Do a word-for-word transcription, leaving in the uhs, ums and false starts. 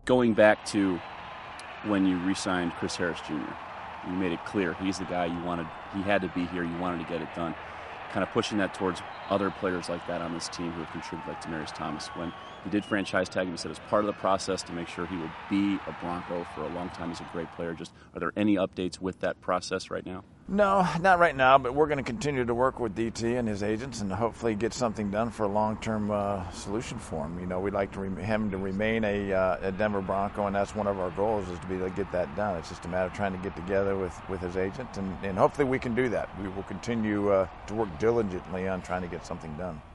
going back to when you re-signed Chris Harris Junior, you made it clear he's the guy you wanted. He had to be here. You wanted to get it done. Kind of pushing that towards other players like that on this team who have contributed, like Demaryius Thomas. When you did franchise tag him, you said it was part of the process to make sure he would be a Bronco for a long time. He's a great player. Just are there any updates with that process right now? No, not right now, but we're going to continue to work with D T and his agents and hopefully get something done for a long-term uh, solution for him. You know, we'd like to re- him to remain a, uh, a Denver Bronco, and that's one of our goals is to be able to get that done. It's just a matter of trying to get together with, with his agent, and, and hopefully we can do that. We will continue uh, to work diligently on trying to get something done.